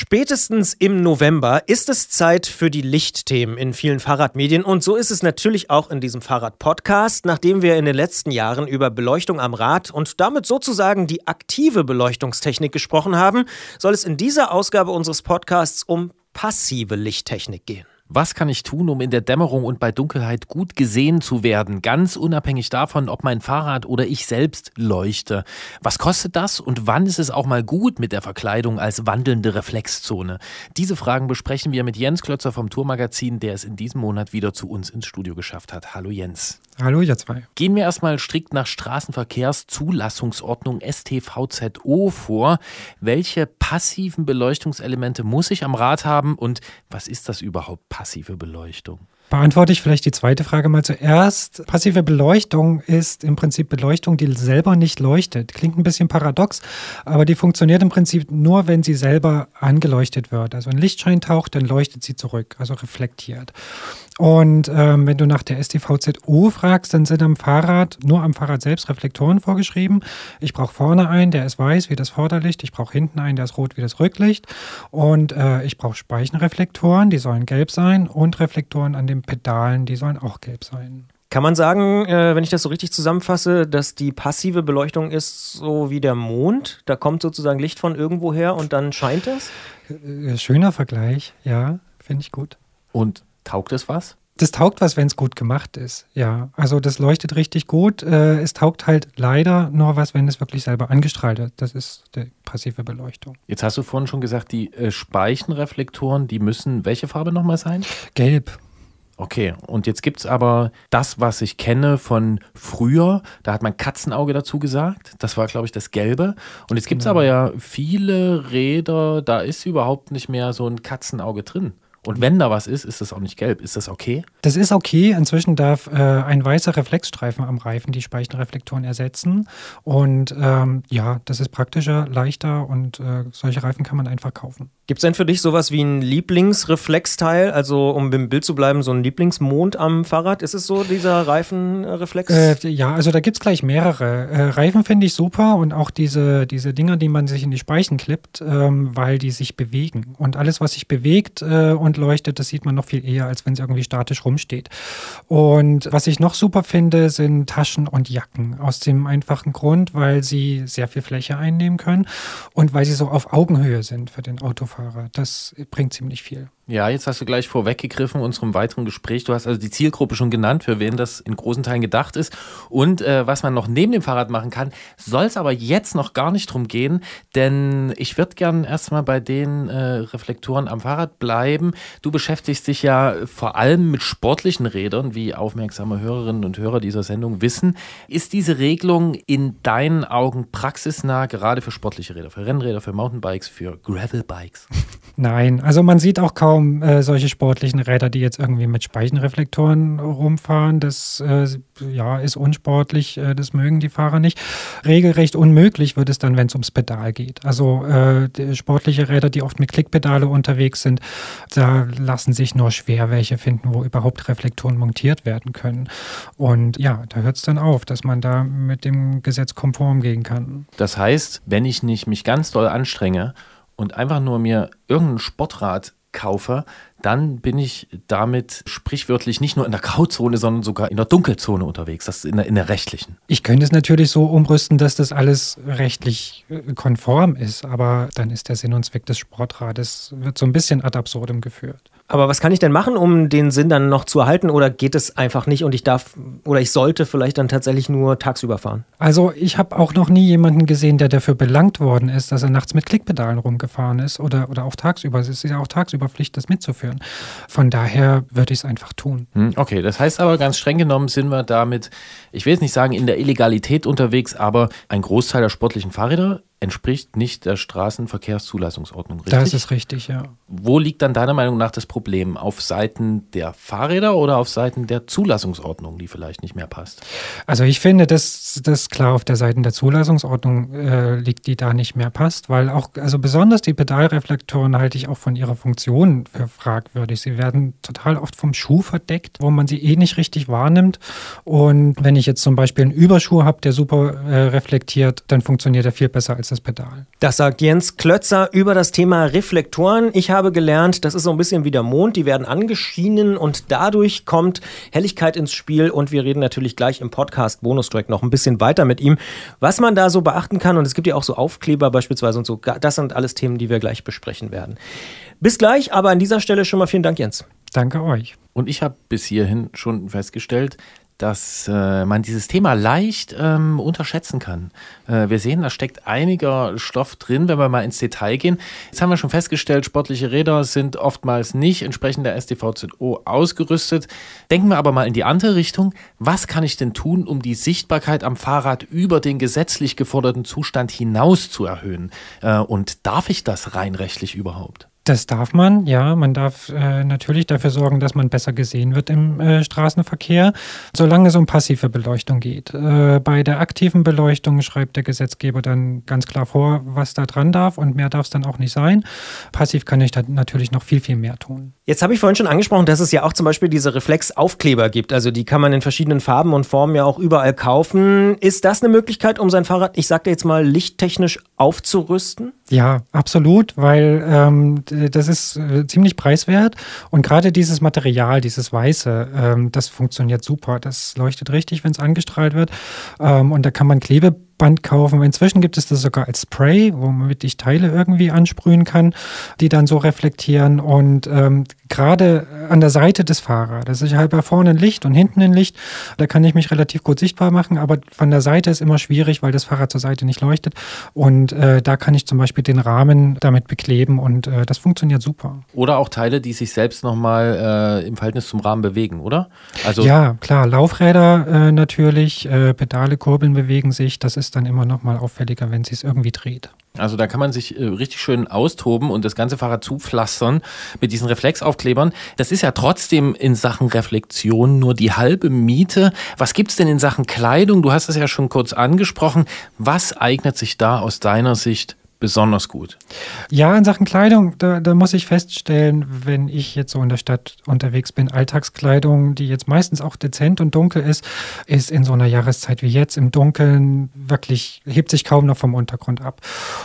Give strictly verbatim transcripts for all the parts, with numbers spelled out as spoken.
Spätestens im November ist es Zeit für die Lichtthemen in vielen Fahrradmedien und so ist es natürlich auch in diesem Fahrrad-Podcast. Nachdem wir in den letzten Jahren über Beleuchtung am Rad und damit sozusagen die aktive Beleuchtungstechnik gesprochen haben, soll es in dieser Ausgabe unseres Podcasts um passive Lichttechnik gehen. Was kann ich tun, um in der Dämmerung und bei Dunkelheit gut gesehen zu werden? Ganz unabhängig davon, ob mein Fahrrad oder ich selbst leuchte. Was kostet das und wann ist es auch mal gut mit der Verkleidung als wandelnde Reflexzone? Diese Fragen besprechen wir mit Jens Klötzer vom Tourmagazin, der es in diesem Monat wieder zu uns ins Studio geschafft hat. Hallo Jens. Hallo ihr zwei. Gehen wir erstmal strikt nach Straßenverkehrszulassungsordnung S T V Z O vor. Welche passiven Beleuchtungselemente muss ich am Rad haben und was ist das überhaupt, passive Beleuchtung? Beantworte ich vielleicht die zweite Frage mal zuerst. Passive Beleuchtung ist im Prinzip Beleuchtung, die selber nicht leuchtet. Klingt ein bisschen paradox, aber die funktioniert im Prinzip nur, wenn sie selber angeleuchtet wird. Also ein Lichtschein taucht, dann leuchtet sie zurück, also reflektiert. Und ähm, wenn du nach der S T V Z O fragst, dann sind am Fahrrad, nur am Fahrrad selbst Reflektoren vorgeschrieben. Ich brauche vorne einen, der ist weiß wie das Vorderlicht. Ich brauche hinten einen, der ist rot wie das Rücklicht. Und äh, ich brauche Speichenreflektoren, die sollen gelb sein. Und Reflektoren an den Pedalen, die sollen auch gelb sein. Kann man sagen, äh, wenn ich das so richtig zusammenfasse, dass die passive Beleuchtung ist so wie der Mond? Da kommt sozusagen Licht von irgendwo her und dann scheint das? Äh, schöner Vergleich, ja, finde ich gut. Und taugt es was? Das taugt was, wenn es gut gemacht ist, ja. Also das leuchtet richtig gut. Äh, es taugt halt leider nur was, wenn es wirklich selber angestrahlt wird. Das ist die passive Beleuchtung. Jetzt hast du vorhin schon gesagt, die äh, Speichenreflektoren, die müssen welche Farbe nochmal sein? Gelb. Okay, und jetzt gibt es aber das, was ich kenne von früher, da hat man Katzenauge dazu gesagt, das war, glaube ich, das Gelbe. Und jetzt gibt es Genau. aber ja viele Räder, da ist überhaupt nicht mehr so ein Katzenauge drin. Und wenn da was ist, ist das auch nicht gelb. Ist das okay? Das ist okay. Inzwischen darf äh, ein weißer Reflexstreifen am Reifen die Speichenreflektoren ersetzen. Und ähm, ja, das ist praktischer, leichter und äh, solche Reifen kann man einfach kaufen. Gibt es denn für dich sowas wie ein Lieblingsreflexteil? Also um im Bild zu bleiben, so ein Lieblingsmond am Fahrrad? Ist es so, dieser Reifenreflex? Äh, ja, also da gibt es gleich mehrere. Äh, Reifen finde ich super und auch diese, diese Dinger, die man sich in die Speichen klippt, ähm, weil die sich bewegen. Und alles, was sich bewegt äh, und leuchtet, das sieht man noch viel eher, als wenn es irgendwie statisch rumsteht. Und was ich noch super finde, sind Taschen und Jacken. Aus dem einfachen Grund, weil sie sehr viel Fläche einnehmen können und weil sie so auf Augenhöhe sind für den Autofahrer. Das bringt ziemlich viel. Ja, jetzt hast du gleich vorweggegriffen unserem weiteren Gespräch. Du hast also die Zielgruppe schon genannt, für wen das in großen Teilen gedacht ist. Und äh, was man noch neben dem Fahrrad machen kann, soll es aber jetzt noch gar nicht drum gehen, denn ich würde gern erstmal bei den äh, Reflektoren am Fahrrad bleiben. Du beschäftigst dich ja vor allem mit sportlichen Rädern, wie aufmerksame Hörerinnen und Hörer dieser Sendung wissen. Ist diese Regelung in deinen Augen praxisnah, gerade für sportliche Räder, für Rennräder, für Mountainbikes, für Gravelbikes? Nein, also man sieht auch kaum äh, solche sportlichen Räder, die jetzt irgendwie mit Speichenreflektoren rumfahren. Das äh, ja, ist unsportlich, äh, das mögen die Fahrer nicht. Regelrecht unmöglich wird es dann, wenn es ums Pedal geht. Also äh, die sportliche Räder, die oft mit Klickpedale unterwegs sind, da lassen sich nur schwer welche finden, wo überhaupt Reflektoren montiert werden können. Und ja, da hört es dann auf, dass man da mit dem Gesetz konform gehen kann. Das heißt, wenn ich nicht mich ganz doll anstrenge und einfach nur mir irgendein Sportrad kaufe, dann bin ich damit sprichwörtlich nicht nur in der Grauzone, sondern sogar in der Dunkelzone unterwegs, das ist in der, in der rechtlichen. Ich könnte es natürlich so umrüsten, dass das alles rechtlich konform ist, aber dann ist der Sinn und Zweck des Sportrades, wird so ein bisschen ad absurdum geführt. Aber was kann ich denn machen, um den Sinn dann noch zu erhalten oder geht es einfach nicht und ich darf oder ich sollte vielleicht dann tatsächlich nur tagsüber fahren? Also ich habe auch noch nie jemanden gesehen, der dafür belangt worden ist, dass er nachts mit Klickpedalen rumgefahren ist oder, oder auch tagsüber. Es ist ja auch tagsüber Pflicht, das mitzuführen. Von daher würde ich es einfach tun. Okay, das heißt aber ganz streng genommen sind wir damit, ich will jetzt nicht sagen in der Illegalität unterwegs, aber ein Großteil der sportlichen Fahrräder entspricht nicht der Straßenverkehrszulassungsordnung, richtig? Das ist richtig, ja. Wo liegt dann deiner Meinung nach das Problem? Auf Seiten der Fahrräder oder auf Seiten der Zulassungsordnung, die vielleicht nicht mehr passt? Also ich finde, dass das klar auf der Seite der Zulassungsordnung äh, liegt, die da nicht mehr passt, weil auch, also besonders die Pedalreflektoren halte ich auch von ihrer Funktion für fragwürdig. Sie werden total oft vom Schuh verdeckt, wo man sie eh nicht richtig wahrnimmt. Und wenn ich jetzt zum Beispiel einen Überschuh habe, der super äh, reflektiert, dann funktioniert er viel besser als als das Pedal. Das sagt Jens Klötzer über das Thema Reflektoren. Ich habe gelernt, das ist so ein bisschen wie der Mond, die werden angeschienen und dadurch kommt Helligkeit ins Spiel und wir reden natürlich gleich im Podcast-Bonustrack noch ein bisschen weiter mit ihm, was man da so beachten kann und es gibt ja auch so Aufkleber beispielsweise und so. Das sind alles Themen, die wir gleich besprechen werden. Bis gleich, aber an dieser Stelle schon mal vielen Dank, Jens. Danke euch. Und ich habe bis hierhin schon festgestellt, dass äh, man dieses Thema leicht ähm, unterschätzen kann. Äh, wir sehen, da steckt einiger Stoff drin, wenn wir mal ins Detail gehen. Jetzt haben wir schon festgestellt, sportliche Räder sind oftmals nicht entsprechend der S T V Z O ausgerüstet. Denken wir aber mal in die andere Richtung. Was kann ich denn tun, um die Sichtbarkeit am Fahrrad über den gesetzlich geforderten Zustand hinaus zu erhöhen? Äh, und darf ich das rein rechtlich überhaupt? Das darf man, ja. Man darf äh, natürlich dafür sorgen, dass man besser gesehen wird im äh, Straßenverkehr, solange es um passive Beleuchtung geht. Äh, bei der aktiven Beleuchtung schreibt der Gesetzgeber dann ganz klar vor, was da dran darf und mehr darf es dann auch nicht sein. Passiv kann ich da natürlich noch viel, viel mehr tun. Jetzt habe ich vorhin schon angesprochen, dass es ja auch zum Beispiel diese Reflexaufkleber gibt. Also die kann man in verschiedenen Farben und Formen ja auch überall kaufen. Ist das eine Möglichkeit, um sein Fahrrad, ich sage jetzt mal, lichttechnisch aufzurüsten? Ja, absolut, weil ähm, das ist äh, ziemlich preiswert und gerade dieses Material, dieses Weiße, ähm, das funktioniert super. Das leuchtet richtig, wenn es angestrahlt wird ähm, und da kann man Klebeband kaufen. Inzwischen gibt es das sogar als Spray, womit ich Teile irgendwie ansprühen kann, die dann so reflektieren und ähm, gerade an der Seite des Fahrrades, ich habe ja vorne ein Licht und hinten ein Licht, da kann ich mich relativ gut sichtbar machen, aber von der Seite ist immer schwierig, weil das Fahrrad zur Seite nicht leuchtet und äh, da kann ich zum Beispiel den Rahmen damit bekleben und äh, das funktioniert super. Oder auch Teile, die sich selbst nochmal äh, im Verhältnis zum Rahmen bewegen, oder? Also ja, klar, Laufräder äh, natürlich, äh, Pedale, Kurbeln bewegen sich, das ist dann immer nochmal auffälliger, wenn es sich irgendwie dreht. Also da kann man sich äh, richtig schön austoben und das ganze Fahrrad zupflastern mit diesen Reflexaufklebern. Das ist ja trotzdem in Sachen Reflexion nur die halbe Miete. Was gibt's denn in Sachen Kleidung? Du hast es ja schon kurz angesprochen. Was eignet sich da aus deiner Sicht besonders gut? Ja, in Sachen Kleidung, da, da muss ich feststellen, wenn ich jetzt so in der Stadt unterwegs bin, Alltagskleidung, die jetzt meistens auch dezent und dunkel ist, ist in so einer Jahreszeit wie jetzt im Dunkeln wirklich, hebt sich kaum noch vom Untergrund ab.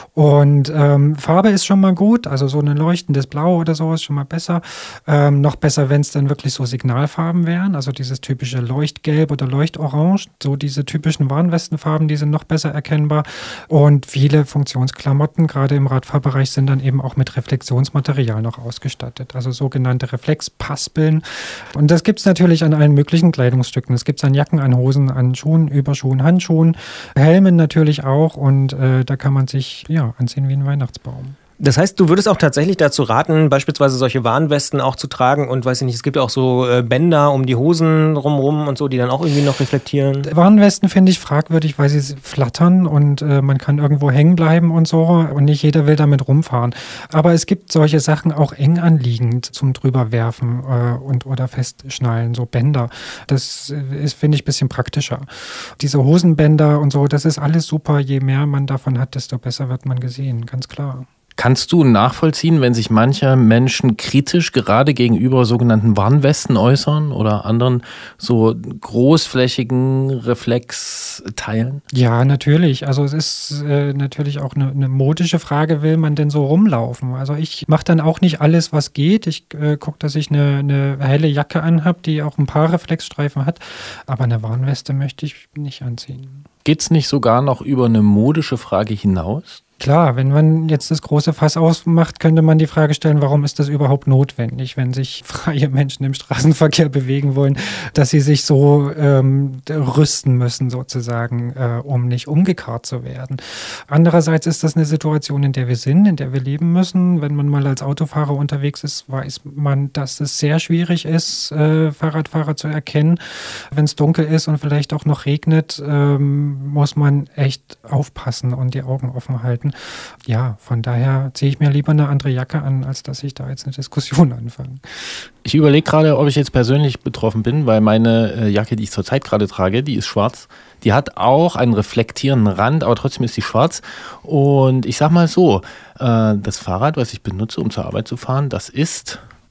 Und ähm, Farbe ist schon mal gut, also so ein leuchtendes Blau oder so ist schon mal besser. Ähm, noch besser, wenn es dann wirklich so Signalfarben wären, also dieses typische Leuchtgelb oder Leuchtorange, so diese typischen Warnwestenfarben, die sind noch besser erkennbar. Und viele Funktionsklamotten gerade im Radfahrbereich sind dann eben auch mit Reflexionsmaterial noch ausgestattet, also sogenannte Reflexpaspeln. Und das gibt es natürlich an allen möglichen Kleidungsstücken. Es gibt es an Jacken, an Hosen, an Schuhen, Überschuhen, Handschuhen, Helmen natürlich auch und äh, da kann man sich ja anziehen wie ein Weihnachtsbaum. Das heißt, du würdest auch tatsächlich dazu raten, beispielsweise solche Warnwesten auch zu tragen und weiß ich nicht, es gibt auch so äh, Bänder um die Hosen rumrum und so, die dann auch irgendwie noch reflektieren. Warnwesten finde ich fragwürdig, weil sie flattern und äh, man kann irgendwo hängen bleiben und so und nicht jeder will damit rumfahren. Aber es gibt solche Sachen auch eng anliegend zum drüberwerfen äh, und oder festschnallen, so Bänder. Das ist, finde ich, ein bisschen praktischer. Diese Hosenbänder und so, das ist alles super. Je mehr man davon hat, desto besser wird man gesehen, ganz klar. Kannst du nachvollziehen, wenn sich manche Menschen kritisch gerade gegenüber sogenannten Warnwesten äußern oder anderen so großflächigen Reflexteilen? Ja, natürlich. Also es ist äh, natürlich auch eine, eine modische Frage, will man denn so rumlaufen? Also ich mache dann auch nicht alles, was geht. Ich äh, gucke, dass ich eine, eine helle Jacke anhabe, die auch ein paar Reflexstreifen hat. Aber eine Warnweste möchte ich nicht anziehen. Geht's nicht sogar noch über eine modische Frage hinaus? Klar, wenn man jetzt das große Fass ausmacht, könnte man die Frage stellen, warum ist das überhaupt notwendig, wenn sich freie Menschen im Straßenverkehr bewegen wollen, dass sie sich so ähm, rüsten müssen sozusagen, äh, um nicht umgekarrt zu werden. Andererseits ist das eine Situation, in der wir sind, in der wir leben müssen. Wenn man mal als Autofahrer unterwegs ist, weiß man, dass es sehr schwierig ist, äh, Fahrradfahrer zu erkennen. Wenn es dunkel ist und vielleicht auch noch regnet, ähm, muss man echt aufpassen und die Augen offen halten. Ja, von daher ziehe ich mir lieber eine andere Jacke an, als dass ich da jetzt eine Diskussion anfange. Ich überlege gerade, ob ich jetzt persönlich betroffen bin, weil meine äh, Jacke, die ich zurzeit gerade trage, die ist schwarz. Die hat auch einen reflektierenden Rand, aber trotzdem ist die schwarz. Und ich sag mal so, äh, das Fahrrad, was ich benutze, um zur Arbeit zu fahren, das ist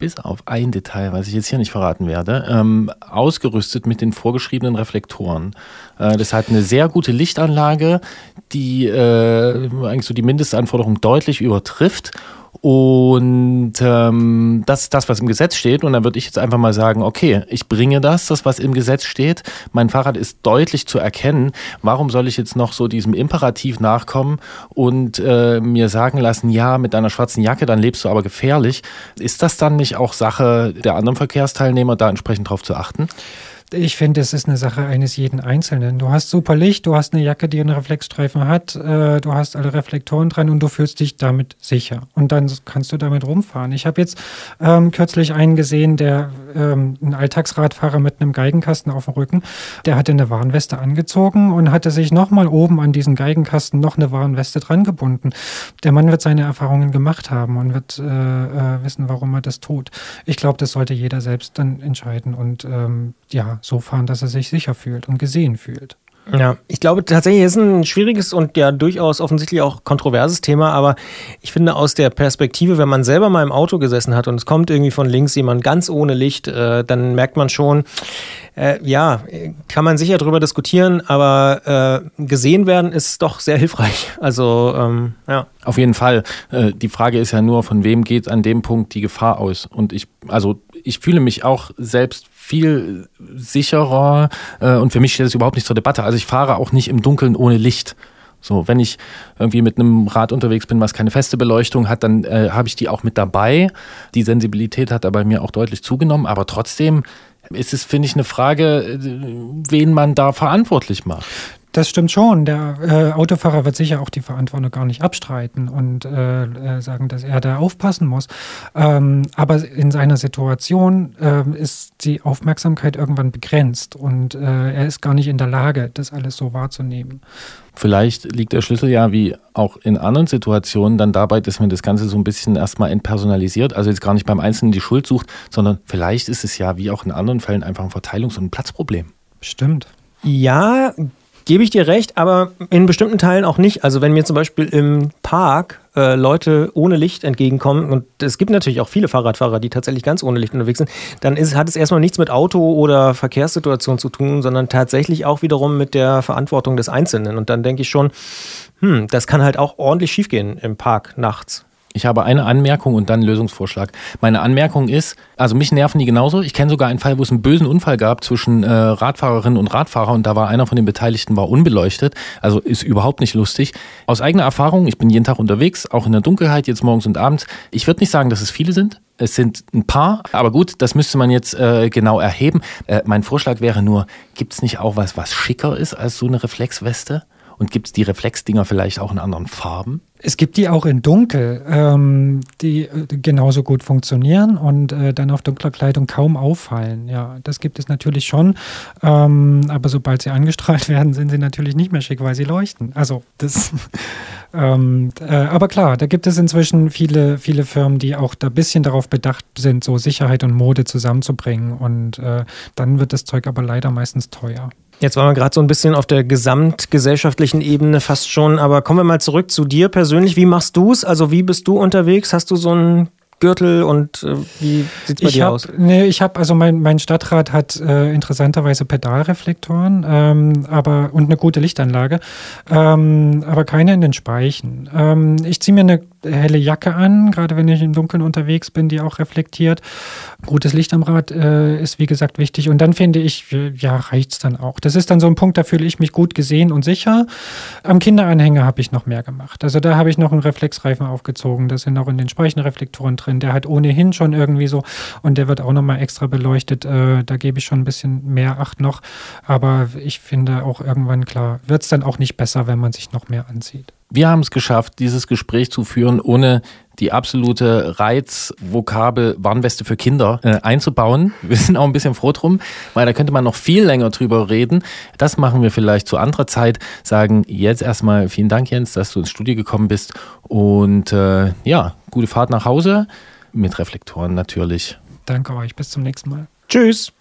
bis auf ein Detail, was ich jetzt hier nicht verraten werde, ähm, ausgerüstet mit den vorgeschriebenen Reflektoren. Äh, das hat eine sehr gute Lichtanlage, die äh, eigentlich so die Mindestanforderung deutlich übertrifft. Und ähm, das ist das, was im Gesetz steht. Und dann würde ich jetzt einfach mal sagen, okay, ich bringe das, das, was im Gesetz steht. Mein Fahrrad ist deutlich zu erkennen. Warum soll ich jetzt noch so diesem Imperativ nachkommen und äh, mir sagen lassen, ja, mit deiner schwarzen Jacke, dann lebst du aber gefährlich. Ist das dann nicht auch Sache der anderen Verkehrsteilnehmer, da entsprechend drauf zu achten? Ich finde, es ist eine Sache eines jeden Einzelnen. Du hast super Licht, du hast eine Jacke, die einen Reflexstreifen hat, äh, du hast alle Reflektoren dran und du fühlst dich damit sicher. Und dann kannst du damit rumfahren. Ich habe jetzt ähm, kürzlich einen gesehen, der ähm, ein Alltagsradfahrer mit einem Geigenkasten auf dem Rücken, der hatte eine Warnweste angezogen und hatte sich nochmal oben an diesen Geigenkasten noch eine Warnweste dran gebunden. Der Mann wird seine Erfahrungen gemacht haben und wird äh, äh, wissen, warum er das tut. Ich glaube, das sollte jeder selbst dann entscheiden und ähm, ja, so fahren, dass er sich sicher fühlt und gesehen fühlt. Ja, ich glaube tatsächlich ist ein schwieriges und ja durchaus offensichtlich auch kontroverses Thema, aber ich finde aus der Perspektive, wenn man selber mal im Auto gesessen hat und es kommt irgendwie von links jemand ganz ohne Licht, äh, dann merkt man schon, äh, ja, kann man sicher drüber diskutieren, aber äh, gesehen werden ist doch sehr hilfreich. Also, ähm, ja. Auf jeden Fall. Äh, die Frage ist ja nur, von wem geht an dem Punkt die Gefahr aus? Und ich, also ich fühle mich auch selbst viel sicherer äh, und für mich steht das überhaupt nicht zur Debatte. Also ich fahre auch nicht im Dunkeln ohne Licht. So, wenn ich irgendwie mit einem Rad unterwegs bin, was keine feste Beleuchtung hat, dann äh, habe ich die auch mit dabei. Die Sensibilität hat da bei mir auch deutlich zugenommen, aber trotzdem ist es, finde ich, eine Frage, wen man da verantwortlich macht. Das stimmt schon. Der äh, Autofahrer wird sicher auch die Verantwortung gar nicht abstreiten und äh, äh, sagen, dass er da aufpassen muss. Ähm, aber in seiner Situation äh, ist die Aufmerksamkeit irgendwann begrenzt und äh, er ist gar nicht in der Lage, das alles so wahrzunehmen. Vielleicht liegt der Schlüssel ja, wie auch in anderen Situationen, dann dabei, dass man das Ganze so ein bisschen erstmal entpersonalisiert, also jetzt gar nicht beim Einzelnen die Schuld sucht, sondern vielleicht ist es ja, wie auch in anderen Fällen, einfach ein Verteilungs- und ein Platzproblem. Stimmt. Ja, gebe ich dir recht, aber in bestimmten Teilen auch nicht. Also wenn mir zum Beispiel im Park äh, Leute ohne Licht entgegenkommen, und es gibt natürlich auch viele Fahrradfahrer, die tatsächlich ganz ohne Licht unterwegs sind, dann ist, hat es erstmal nichts mit Auto oder Verkehrssituation zu tun, sondern tatsächlich auch wiederum mit der Verantwortung des Einzelnen. Und dann denke ich schon, hm, das kann halt auch ordentlich schiefgehen im Park nachts. Ich habe eine Anmerkung und dann einen Lösungsvorschlag. Meine Anmerkung ist, also mich nerven die genauso. Ich kenne sogar einen Fall, wo es einen bösen Unfall gab zwischen äh, Radfahrerinnen und Radfahrer und da war einer von den Beteiligten war unbeleuchtet. Also ist überhaupt nicht lustig. Aus eigener Erfahrung, ich bin jeden Tag unterwegs, auch in der Dunkelheit, jetzt morgens und abends. Ich würde nicht sagen, dass es viele sind. Es sind ein paar, aber gut, das müsste man jetzt äh, genau erheben. Äh, mein Vorschlag wäre nur, gibt es nicht auch was, was schicker ist als so eine Reflexweste? Und gibt es die Reflexdinger vielleicht auch in anderen Farben? Es gibt die auch in Dunkel, ähm, die äh, genauso gut funktionieren und äh, dann auf dunkler Kleidung kaum auffallen. Ja, das gibt es natürlich schon. Ähm, aber sobald sie angestrahlt werden, sind sie natürlich nicht mehr schick, weil sie leuchten. Also das. ähm, äh, aber klar, da gibt es inzwischen viele, viele Firmen, die auch da ein bisschen darauf bedacht sind, so Sicherheit und Mode zusammenzubringen. Und äh, dann wird das Zeug aber leider meistens teuer. Jetzt waren wir gerade so ein bisschen auf der gesamtgesellschaftlichen Ebene fast schon, aber kommen wir mal zurück zu dir persönlich. Wie machst du es? Also wie bist du unterwegs? Hast du so einen Gürtel und äh, wie sieht es bei ich dir hab, aus? Nee, ich habe, also mein, mein Stadtrad hat äh, interessanterweise Pedalreflektoren ähm, aber, und eine gute Lichtanlage, ähm, aber keine in den Speichen. Ähm, ich ziehe mir eine helle Jacke an, gerade wenn ich im Dunkeln unterwegs bin, die auch reflektiert. Gutes Licht am Rad äh, ist wie gesagt wichtig und dann finde ich, ja, reicht's dann auch. Das ist dann so ein Punkt, da fühle ich mich gut gesehen und sicher. Am Kinderanhänger habe ich noch mehr gemacht. Also da habe ich noch einen Reflexreifen aufgezogen, da sind auch in den Speichen Reflektoren drin. Der hat ohnehin schon irgendwie so und der wird auch nochmal extra beleuchtet. Äh, da gebe ich schon ein bisschen mehr Acht noch. Aber ich finde auch irgendwann, klar, wird es dann auch nicht besser, wenn man sich noch mehr ansieht. Wir haben es geschafft, dieses Gespräch zu führen, ohne die absolute Reizvokabel Warnweste für Kinder äh, einzubauen. Wir sind auch ein bisschen froh drum, weil da könnte man noch viel länger drüber reden. Das machen wir vielleicht zu anderer Zeit. Sagen jetzt erstmal vielen Dank, Jens, dass du ins Studio gekommen bist. Und äh, ja, gute Fahrt nach Hause mit Reflektoren natürlich. Danke euch, bis zum nächsten Mal. Tschüss.